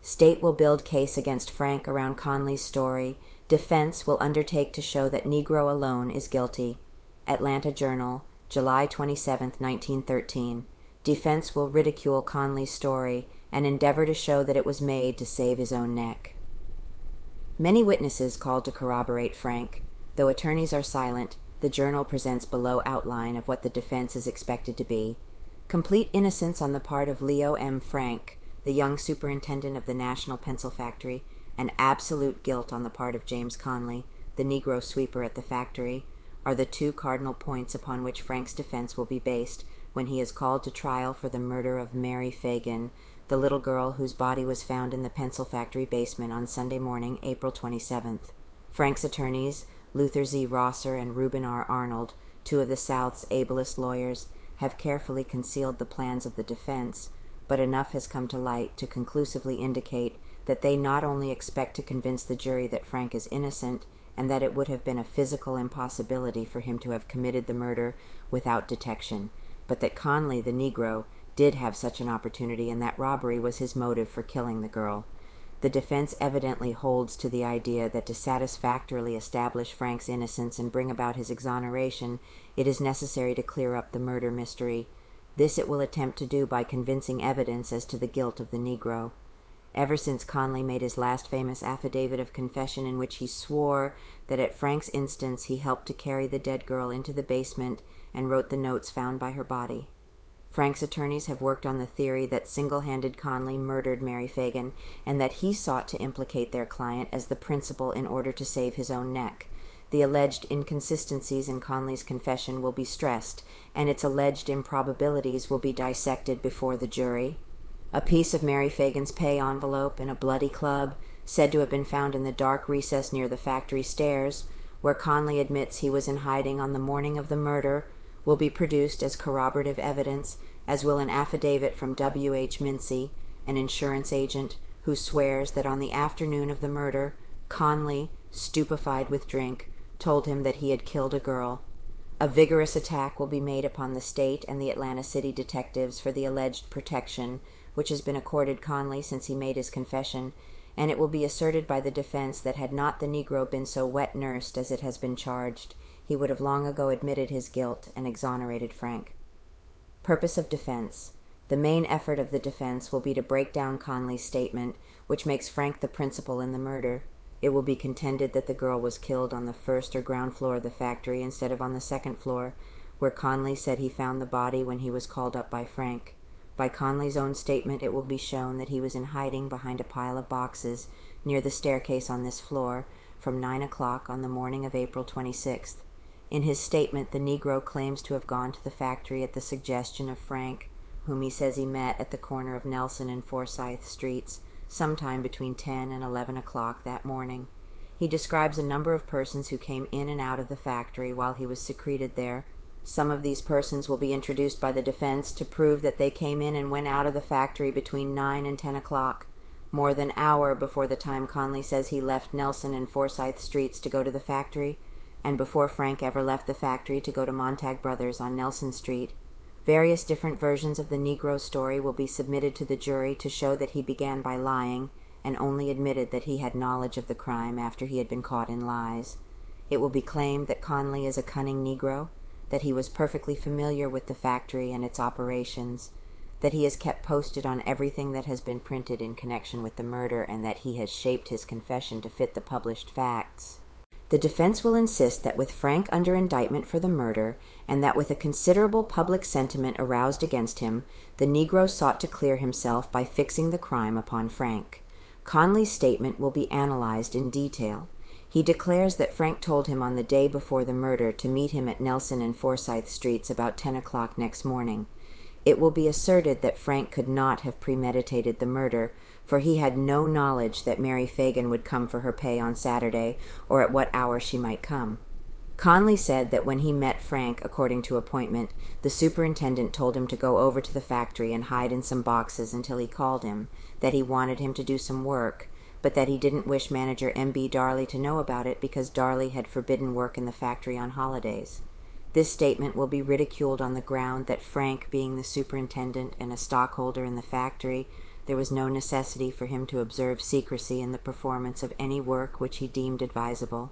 State will build case against Frank around Conley's story. Defense will undertake to show that Negro alone is guilty. Atlanta Journal, July 27, 1913. Defense will ridicule Conley's story and endeavor to show that it was made to save his own neck. Many witnesses called to corroborate Frank. Though attorneys are silent, the Journal presents below outline of what the defense is expected to be. Complete innocence on the part of Leo M. Frank, the young superintendent of the National Pencil Factory, and absolute guilt on the part of James Conley, the Negro sweeper at the factory, are the two cardinal points upon which Frank's defense will be based when he is called to trial for the murder of Mary Fagan, the little girl whose body was found in the pencil factory basement on Sunday morning, April 27th. Frank's attorneys, Luther Z. Rosser and Reuben R. Arnold, two of the South's ablest lawyers, have carefully concealed the plans of the defense, but enough has come to light to conclusively indicate that they not only expect to convince the jury that Frank is innocent and that it would have been a physical impossibility for him to have committed the murder without detection, but that Conley, the Negro, did have such an opportunity and that robbery was his motive for killing the girl. The defense evidently holds to the idea that to satisfactorily establish Frank's innocence and bring about his exoneration, it is necessary to clear up the murder mystery. This it will attempt to do by convincing evidence as to the guilt of the Negro. Ever since Conley made his last famous affidavit of confession in which he swore that at Frank's instance he helped to carry the dead girl into the basement and wrote the notes found by her body. Frank's attorneys have worked on the theory that single-handed Conley murdered Mary Fagan and that he sought to implicate their client as the principal in order to save his own neck. The alleged inconsistencies in Conley's confession will be stressed, and its alleged improbabilities will be dissected before the jury. A piece of Mary Fagan's pay envelope and a bloody club, said to have been found in the dark recess near the factory stairs, where Conley admits he was in hiding on the morning of the murder, will be produced as corroborative evidence, as will an affidavit from W. H. Mincy, an insurance agent, who swears that on the afternoon of the murder, Conley, stupefied with drink, told him that he had killed a girl. A vigorous attack will be made upon the state and the Atlanta City detectives for the alleged protection which has been accorded Conley since he made his confession, and it will be asserted by the defense that had not the Negro been so wet-nursed as it has been charged, he would have long ago admitted his guilt and exonerated Frank. Purpose of defense. The main effort of the defense will be to break down Conley's statement, which makes Frank the principal in the murder. It will be contended that the girl was killed on the first or ground floor of the factory instead of on the second floor, where Conley said he found the body when he was called up by Frank. By Conley's own statement, it will be shown that he was in hiding behind a pile of boxes near the staircase on this floor from 9 o'clock on the morning of April 26th. In his statement, the Negro claims to have gone to the factory at the suggestion of Frank, whom he says he met at the corner of Nelson and Forsyth Streets sometime between 10 and 11 o'clock that morning. He describes a number of persons who came in and out of the factory while he was secreted there. Some of these persons will be introduced by the defense to prove that they came in and went out of the factory between 9 and 10 o'clock, more than an hour before the time Conley says he left Nelson and Forsyth Streets to go to the factory, and before Frank ever left the factory to go to Montag Brothers on Nelson Street. Various different versions of the Negro story will be submitted to the jury to show that he began by lying and only admitted that he had knowledge of the crime after he had been caught in lies. It will be claimed that Conley is a cunning Negro, that he was perfectly familiar with the factory and its operations, that he is kept posted on everything that has been printed in connection with the murder, and that he has shaped his confession to fit the published facts. The defense will insist that with Frank under indictment for the murder, and that with a considerable public sentiment aroused against him, the Negro sought to clear himself by fixing the crime upon Frank. Conley's statement will be analyzed in detail. He declares that Frank told him on the day before the murder to meet him at Nelson and Forsyth Streets about 10 o'clock next morning. It will be asserted that Frank could not have premeditated the murder, for he had no knowledge that Mary Fagan would come for her pay on Saturday, or at what hour she might come. Conley said that when he met Frank, according to appointment, the superintendent told him to go over to the factory and hide in some boxes until he called him, that he wanted him to do some work, but that he didn't wish manager M.B. Darley to know about it because Darley had forbidden work in the factory on holidays. This statement will be ridiculed on the ground that Frank, being the superintendent and a stockholder in the factory, there was no necessity for him to observe secrecy in the performance of any work which he deemed advisable.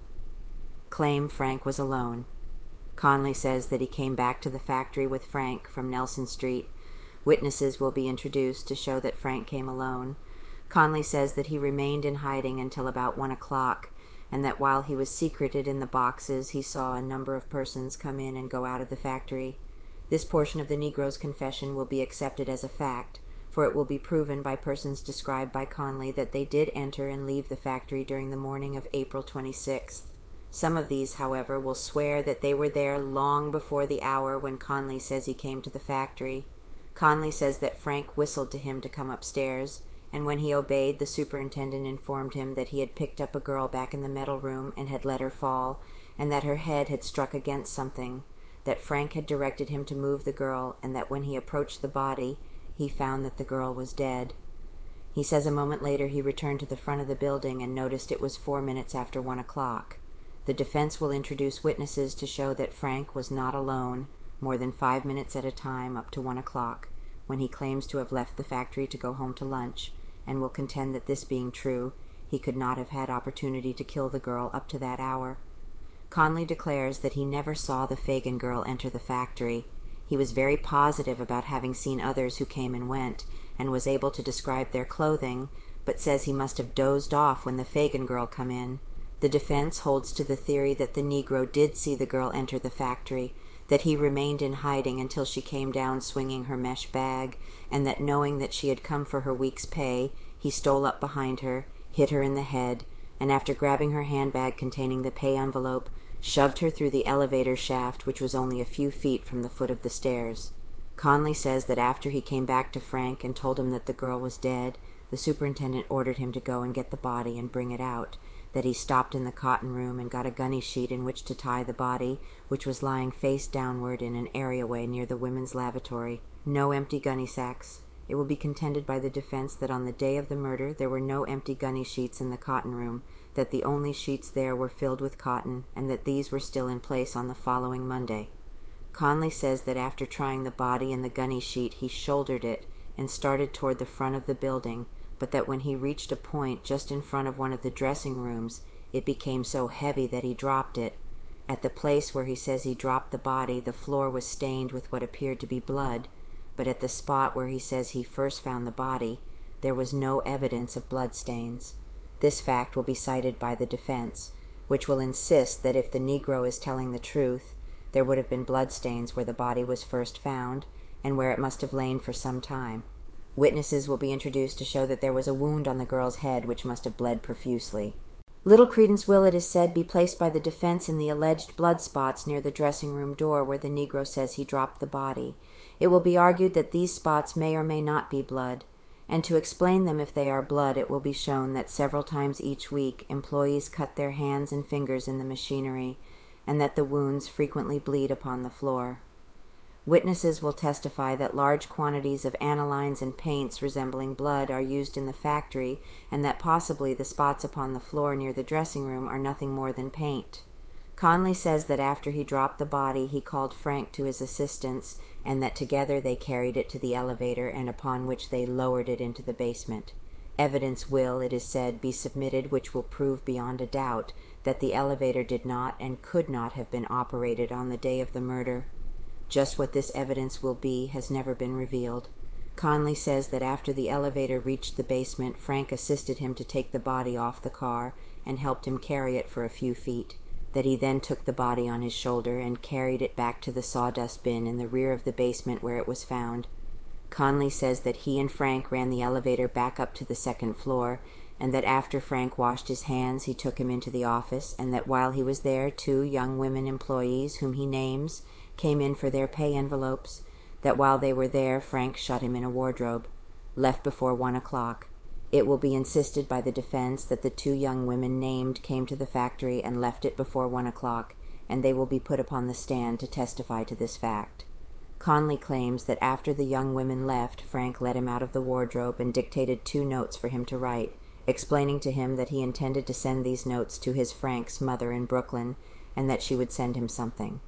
Claim Frank was alone. Conley says that he came back to the factory with Frank from Nelson Street. Witnesses will be introduced to show that Frank came alone. Conley says that he remained in hiding until about 1 o'clock, and that while he was secreted in the boxes, he saw a number of persons come in and go out of the factory. This portion of the Negro's confession will be accepted as a fact, for it will be proven by persons described by Conley that they did enter and leave the factory during the morning of April 26th. Some of these, however, will swear that they were there long before the hour when Conley says he came to the factory. Conley says that Frank whistled to him to come upstairs, and when he obeyed, the superintendent informed him that he had picked up a girl back in the metal room and had let her fall, and that her head had struck against something, that Frank had directed him to move the girl, and that when he approached the body, he found that the girl was dead. He says a moment later he returned to the front of the building and noticed it was 4 minutes after 1 o'clock. The defense will introduce witnesses to show that Frank was not alone more than 5 minutes at a time up to 1 o'clock, when he claims to have left the factory to go home to lunch, and will contend that this being true, he could not have had opportunity to kill the girl up to that hour. Conley declares that he never saw the Fagan girl enter the factory. He was very positive about having seen others who came and went, and was able to describe their clothing, but says he must have dozed off when the Fagan girl come in. The defense holds to the theory that the Negro did see the girl enter the factory, that he remained in hiding until she came down swinging her mesh bag, and that knowing that she had come for her week's pay, he stole up behind her, hit her in the head, and after grabbing her handbag containing the pay envelope, shoved her through the elevator shaft, which was only a few feet from the foot of the stairs. Conley says that after he came back to Frank and told him that the girl was dead, the superintendent ordered him to go and get the body and bring it out, that he stopped in the cotton room and got a gunny sheet in which to tie the body, which was lying face downward in an areaway near the women's lavatory. No empty gunny sacks. It will be contended by the defense that on the day of the murder there were no empty gunny sheets in the cotton room, that the only sheets there were filled with cotton, and that these were still in place on the following Monday. Conley says that after trying the body and the gunny sheet he shouldered it and started toward the front of the building, but that when he reached a point just in front of one of the dressing rooms, it became so heavy that he dropped it. At the place where he says he dropped the body, the floor was stained with what appeared to be blood, but at the spot where he says he first found the body, there was no evidence of blood stains. This fact will be cited by the defense, which will insist that if the Negro is telling the truth, there would have been blood stains where the body was first found, and where it must have lain for some time. Witnesses will be introduced to show that there was a wound on the girl's head which must have bled profusely. Little credence will, it is said, be placed by the defense in the alleged blood spots near the dressing room door where the Negro says he dropped the body. It will be argued that these spots may or may not be blood, and to explain them if they are blood, it will be shown that several times each week employees cut their hands and fingers in the machinery, and that the wounds frequently bleed upon the floor. Witnesses will testify that large quantities of anilines and paints resembling blood are used in the factory, and that possibly the spots upon the floor near the dressing room are nothing more than paint. Conley says that after he dropped the body he called Frank to his assistance, and that together they carried it to the elevator, and upon which they lowered it into the basement. Evidence will, it is said, be submitted which will prove beyond a doubt that the elevator did not and could not have been operated on the day of the murder. Just what this evidence will be has never been revealed. Conley says that after the elevator reached the basement, Frank assisted him to take the body off the car and helped him carry it for a few feet, that he then took the body on his shoulder and carried it back to the sawdust bin in the rear of the basement where it was found. Conley says that he and Frank ran the elevator back up to the second floor, and that after Frank washed his hands he took him into the office, and that while he was there 2 young women employees, whom he names, came in for their pay envelopes, that while they were there Frank shut him in a wardrobe, left before 1 o'clock. It will be insisted by the defense that the 2 young women named came to the factory and left it before 1 o'clock, and they will be put upon the stand to testify to this fact. Conley claims that after the young women left, Frank let him out of the wardrobe and dictated 2 notes for him to write, explaining to him that he intended to send these notes to his Frank's mother in Brooklyn, and that she would send him something.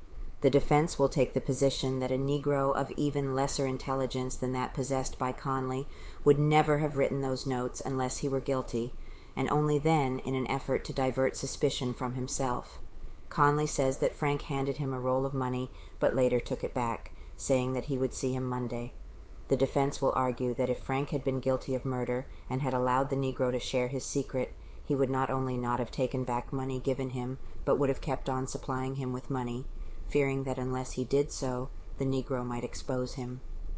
The defense will take the position that a Negro of even lesser intelligence than that possessed by Conley would never have written those notes unless he were guilty, and only then in an effort to divert suspicion from himself. Conley says that Frank handed him a roll of money, but later took it back, saying that he would see him Monday. The defense will argue that if Frank had been guilty of murder and had allowed the Negro to share his secret, he would not only not have taken back money given him, but would have kept on supplying him with money, fearing that unless he did so, the Negro might expose him.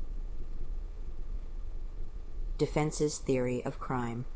Defense's theory of crime.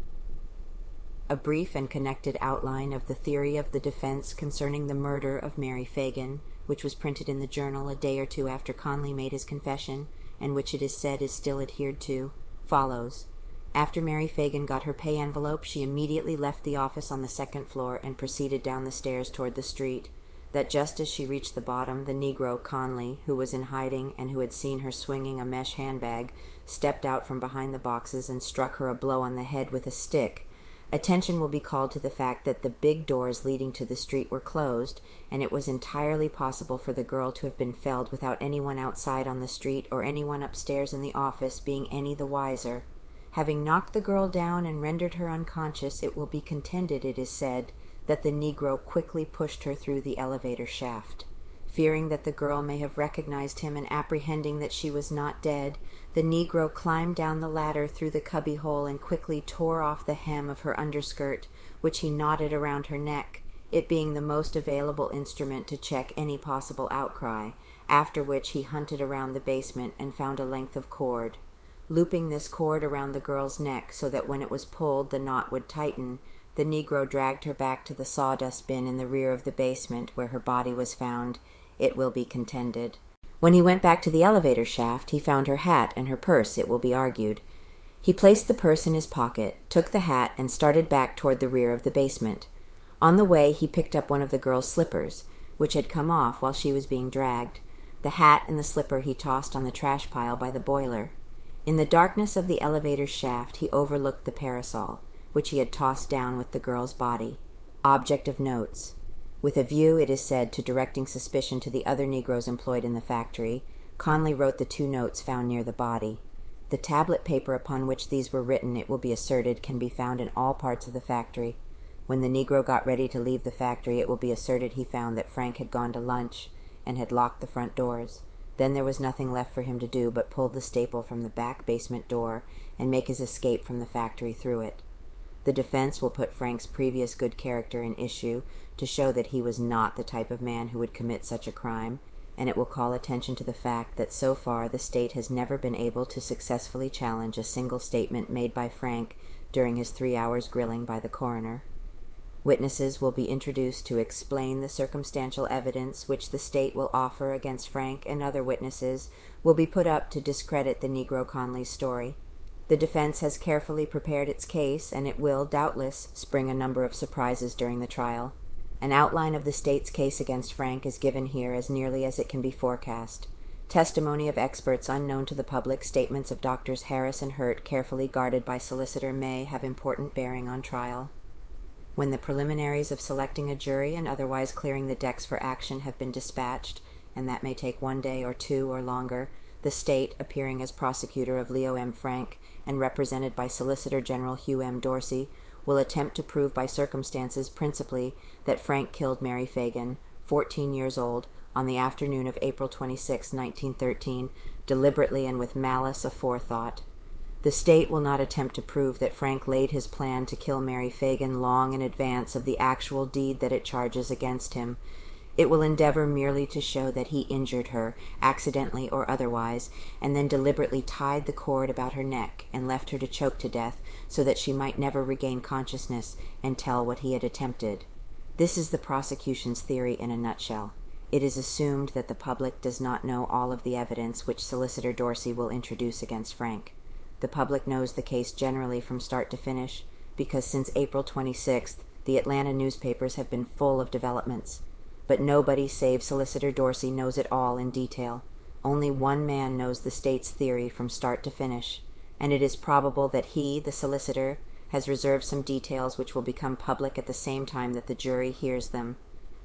A brief and connected outline of the theory of the defense concerning the murder of Mary Fagan, which was printed in the Journal a day or two after Conley made his confession, and which it is said is still adhered to, follows. After Mary Fagan got her pay envelope, she immediately left the office on the second floor and proceeded down the stairs toward the street. That just as she reached the bottom, the Negro, Conley, who was in hiding and who had seen her swinging a mesh handbag, stepped out from behind the boxes and struck her a blow on the head with a stick. Attention will be called to the fact that the big doors leading to the street were closed, and it was entirely possible for the girl to have been felled without anyone outside on the street or anyone upstairs in the office being any the wiser. Having knocked the girl down and rendered her unconscious, it will be contended, it is said, that the Negro quickly pushed her through the elevator shaft. Fearing that the girl may have recognized him and apprehending that she was not dead, the Negro climbed down the ladder through the cubbyhole and quickly tore off the hem of her underskirt, which he knotted around her neck, it being the most available instrument to check any possible outcry, after which he hunted around the basement and found a length of cord. Looping this cord around the girl's neck so that when it was pulled the knot would tighten, the Negro dragged her back to the sawdust bin in the rear of the basement where her body was found, it will be contended. When he went back to the elevator shaft, he found her hat and her purse, it will be argued. He placed the purse in his pocket, took the hat, and started back toward the rear of the basement. On the way, he picked up one of the girl's slippers, which had come off while she was being dragged. The hat and the slipper he tossed on the trash pile by the boiler. In the darkness of the elevator's shaft, he overlooked the parasol, which he had tossed down with the girl's body. Object of notes. With a view, it is said, to directing suspicion to the other Negroes employed in the factory, Conley wrote the 2 notes found near the body. The tablet paper upon which these were written, it will be asserted, can be found in all parts of the factory. When the Negro got ready to leave the factory, it will be asserted he found that Frank had gone to lunch and had locked the front doors. Then there was nothing left for him to do but pull the staple from the back basement door and make his escape from the factory through it. The defense will put Frank's previous good character in issue to show that he was not the type of man who would commit such a crime, and it will call attention to the fact that so far the state has never been able to successfully challenge a single statement made by Frank during his 3 hours grilling by the coroner. Witnesses will be introduced to explain the circumstantial evidence which the state will offer against Frank, and other witnesses will be put up to discredit the Negro Conley's story. The defense has carefully prepared its case, and it will, doubtless, spring a number of surprises during the trial. An outline of the state's case against Frank is given here as nearly as it can be forecast. Testimony of experts unknown to the public, statements of Doctors Harris and Hurt, carefully guarded by Solicitor May, have important bearing on trial. When the preliminaries of selecting a jury and otherwise clearing the decks for action have been dispatched, and that may take 1 day or 2 or longer, the state, appearing as prosecutor of Leo M. Frank and represented by Solicitor General Hugh M. Dorsey, will attempt to prove by circumstances principally that Frank killed Mary Fagan, 14 years old, on the afternoon of April 26, 1913, deliberately and with malice aforethought. The state will not attempt to prove that Frank laid his plan to kill Mary Fagan long in advance of the actual deed that it charges against him. It will endeavor merely to show that he injured her, accidentally or otherwise, and then deliberately tied the cord about her neck and left her to choke to death so that she might never regain consciousness and tell what he had attempted. This is the prosecution's theory in a nutshell. It is assumed that the public does not know all of the evidence which Solicitor Dorsey will introduce against Frank. The public knows the case generally from start to finish, because since April 26th, the Atlanta newspapers have been full of developments. But nobody save Solicitor Dorsey knows it all in detail. Only one man knows the state's theory from start to finish, and it is probable that he, the solicitor, has reserved some details which will become public at the same time that the jury hears them.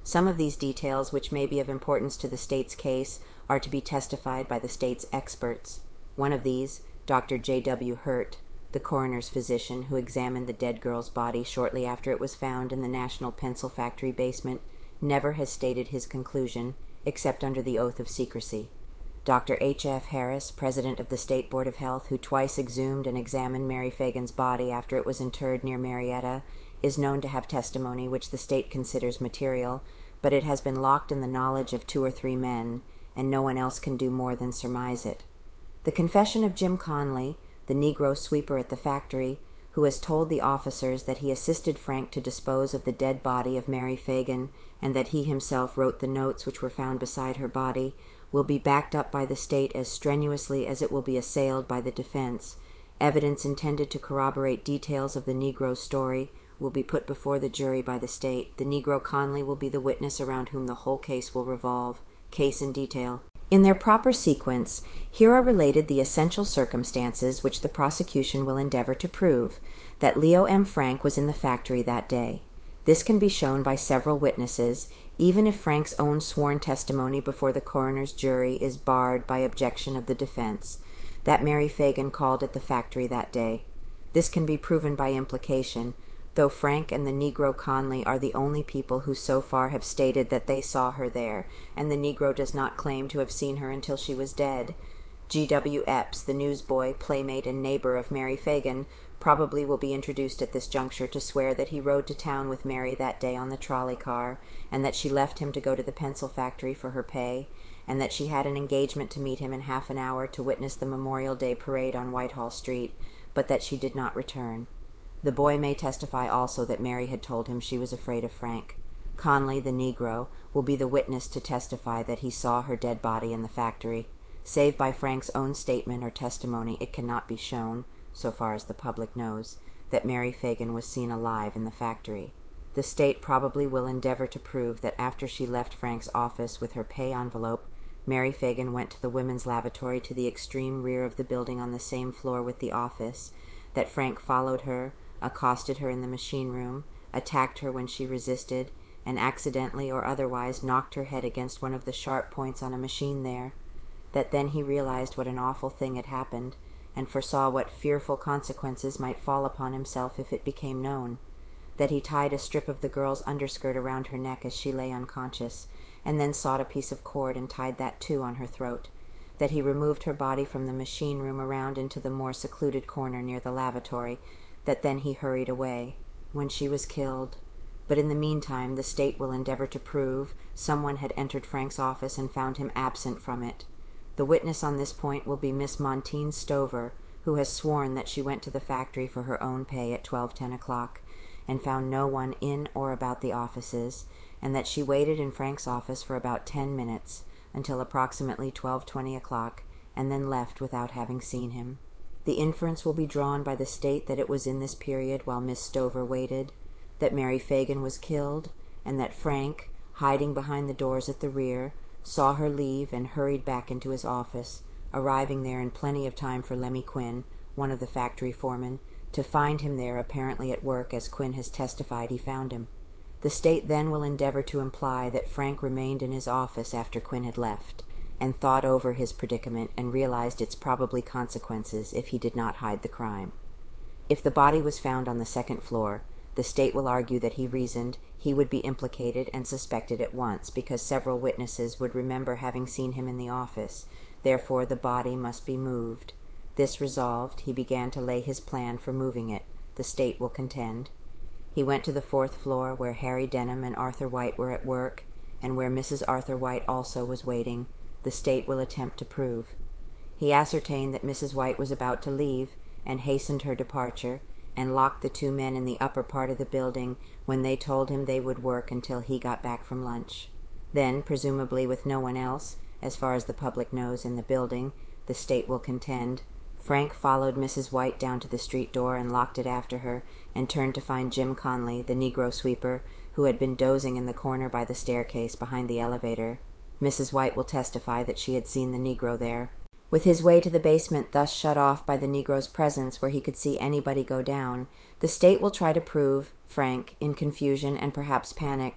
Some of these details, which may be of importance to the state's case, are to be testified by the state's experts. One of these, Dr. J.W. Hurt, the coroner's physician who examined the dead girl's body shortly after it was found in the National Pencil Factory basement, never has stated his conclusion, except under the oath of secrecy. Dr. H.F. Harris, president of the State Board of Health, who twice exhumed and examined Mary Fagan's body after it was interred near Marietta, is known to have testimony which the state considers material, but it has been locked in the knowledge of 2 or 3 men, and no one else can do more than surmise it. The confession of Jim Conley, the Negro sweeper at the factory, who has told the officers that he assisted Frank to dispose of the dead body of Mary Fagan, and that he himself wrote the notes which were found beside her body, will be backed up by the state as strenuously as it will be assailed by the defense. Evidence intended to corroborate details of the Negro's story will be put before the jury by the state. The Negro Conley will be the witness around whom the whole case will revolve. Case in detail. In their proper sequence, here are related the essential circumstances which the prosecution will endeavor to prove: that Leo M. Frank was in the factory that day. This can be shown by several witnesses, even if Frank's own sworn testimony before the coroner's jury is barred by objection of the defense. That Mary Fagan called at the factory that day. This can be proven by implication, though Frank and the Negro Conley are the only people who so far have stated that they saw her there, and the Negro does not claim to have seen her until she was dead. G.W. Epps, the newsboy, playmate, and neighbor of Mary Fagan, probably will be introduced at this juncture to swear that he rode to town with Mary that day on the trolley car, and that she left him to go to the pencil factory for her pay, and that she had an engagement to meet him in half an hour to witness the Memorial Day parade on Whitehall Street, but that she did not return. The boy may testify also that Mary had told him she was afraid of Frank. Conley, the Negro, will be the witness to testify that he saw her dead body in the factory. Save by Frank's own statement or testimony, it cannot be shown, so far as the public knows, that Mary Fagan was seen alive in the factory. The state probably will endeavor to prove that after she left Frank's office with her pay envelope, Mary Fagan went to the women's lavatory to the extreme rear of the building on the same floor with the office, that Frank followed her, accosted her in the machine room, attacked her when she resisted, and accidentally or otherwise knocked her head against one of the sharp points on a machine there, that then he realized what an awful thing had happened, and foresaw what fearful consequences might fall upon himself if it became known, that he tied a strip of the girl's underskirt around her neck as she lay unconscious, and then sought a piece of cord and tied that too on her throat, that he removed her body from the machine room around into the more secluded corner near the lavatory, that then he hurried away, when she was killed. But in the meantime the state will endeavor to prove someone had entered Frank's office and found him absent from it. The witness on this point will be Miss Montine Stover, who has sworn that she went to the factory for her own pay at 10 o'clock, and found no one in or about the offices, and that she waited in Frank's office for about 10 minutes, until approximately 20 o'clock, and then left without having seen him. The inference will be drawn by the state that it was in this period, while Miss Stover waited, that Mary Fagan was killed, and that Frank, hiding behind the doors at the rear, saw her leave and hurried back into his office, arriving there in plenty of time for Lemmy Quinn, one of the factory foremen, to find him there apparently at work, as Quinn has testified he found him. The state then will endeavor to imply that Frank remained in his office after Quinn had left, and thought over his predicament and realized its probably consequences if he did not hide the crime. If the body was found on the second floor, the state will argue that he reasoned he would be implicated and suspected at once, because several witnesses would remember having seen him in the office. Therefore the body must be moved. This resolved, he began to lay his plan for moving it, the state will contend. He went to the fourth floor, where Harry Denham and Arthur White were at work, and where Mrs. Arthur White also was waiting, the state will attempt to prove. He ascertained that Mrs. White was about to leave, and hastened her departure, and locked the 2 men in the upper part of the building when they told him they would work until he got back from lunch. Then, presumably with no one else, as far as the public knows, in the building, the state will contend, Frank followed Mrs. White down to the street door and locked it after her, and turned to find Jim Conley, the Negro sweeper, who had been dozing in the corner by the staircase behind the elevator. Mrs. White will testify that she had seen the Negro there. With his way to the basement thus shut off by the Negro's presence where he could see anybody go down, the state will try to prove Frank, in confusion and perhaps panic,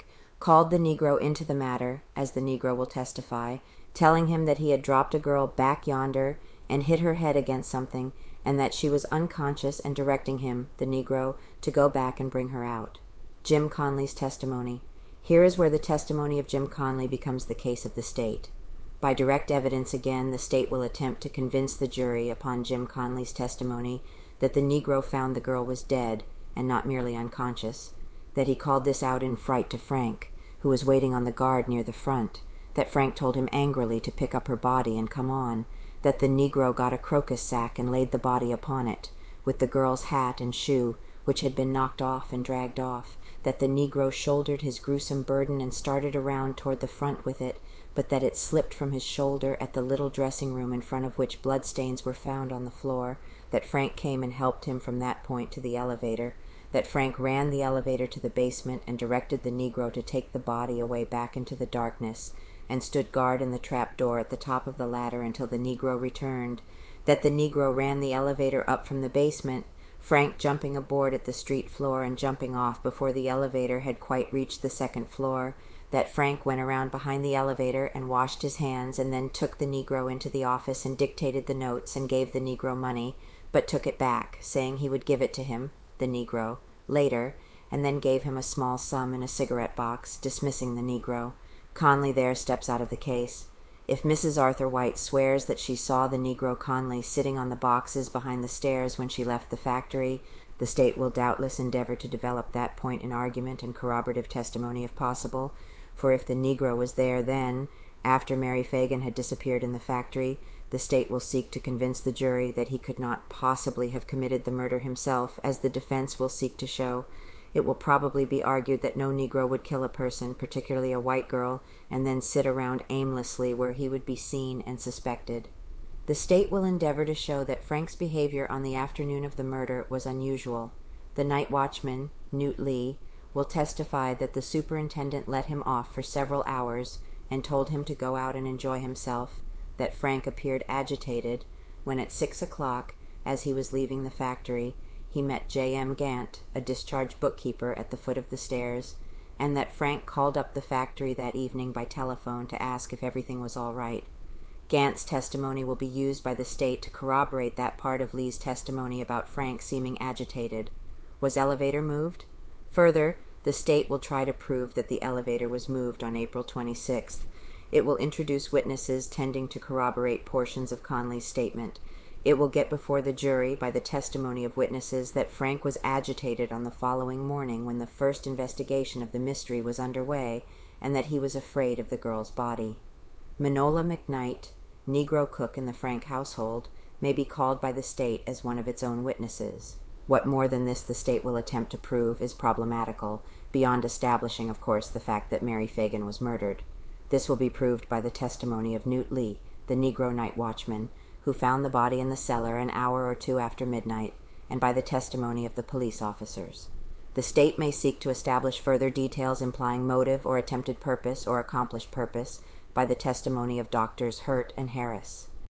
called the Negro into the matter, as the Negro will testify, telling him that he had dropped a girl back yonder and hit her head against something, and that she was unconscious, and directing him, the Negro, to go back and bring her out. Jim Conley's testimony. Here is where the testimony of Jim Conley becomes the case of the state. By direct evidence again, the state will attempt to convince the jury upon Jim Conley's testimony that the Negro found the girl was dead and not merely unconscious, that he called this out in fright to Frank, who was waiting on the guard near the front, that Frank told him angrily to pick up her body and come on, that the Negro got a crocus sack and laid the body upon it, with the girl's hat and shoe, which had been knocked off and dragged off, that the Negro shouldered his gruesome burden and started around toward the front with it, but that it slipped from his shoulder at the little dressing room in front of which bloodstains were found on the floor, that Frank came and helped him from that point to the elevator, that Frank ran the elevator to the basement and directed the Negro to take the body away back into the darkness, and stood guard in the trap door at the top of the ladder until the Negro returned, that the Negro ran the elevator up from the basement, Frank jumping aboard at the street floor and jumping off before the elevator had quite reached the second floor, that Frank went around behind the elevator and washed his hands and then took the Negro into the office and dictated the notes and gave the Negro money, but took it back, saying he would give it to him, the Negro, later, and then gave him a small sum in a cigarette box, dismissing the Negro. Conley there steps out of the case. If Mrs. Arthur White swears that she saw the Negro Conley sitting on the boxes behind the stairs when she left the factory, the state will doubtless endeavor to develop that point in argument and corroborative testimony if possible, for if the Negro was there then, after Mary Fagan had disappeared in the factory, the state will seek to convince the jury that he could not possibly have committed the murder himself, as the defense will seek to show. It will probably be argued that no Negro would kill a person, particularly a white girl, and then sit around aimlessly where he would be seen and suspected. The state will endeavor to show that Frank's behavior on the afternoon of the murder was unusual. The night watchman, Newt Lee, will testify that the superintendent let him off for several hours and told him to go out and enjoy himself, that Frank appeared agitated when at 6 o'clock, as he was leaving the factory, he met J.M. Gant, a discharged bookkeeper, at the foot of the stairs, and that Frank called up the factory that evening by telephone to ask if everything was all right. Gant's testimony will be used by the state to corroborate that part of Lee's testimony about Frank seeming agitated. Was elevator moved? Further, the state will try to prove that the elevator was moved on April 26th. It will introduce witnesses tending to corroborate portions of Conley's statement. It will get before the jury by the testimony of witnesses that Frank was agitated on the following morning when the first investigation of the mystery was underway, and that he was afraid of the girl's body. Manola McKnight, Negro cook in the Frank household, may be called by the state as one of its own witnesses. What more than this the state will attempt to prove is problematical, beyond establishing, of course, the fact that Mary Fagan was murdered. This will be proved by the testimony of Newt Lee, the Negro night watchman, who found the body in the cellar an hour or two after midnight, and by the testimony of the police officers. The state may seek to establish further details implying motive or attempted purpose or accomplished purpose by the testimony of Doctors Hurt and Harris.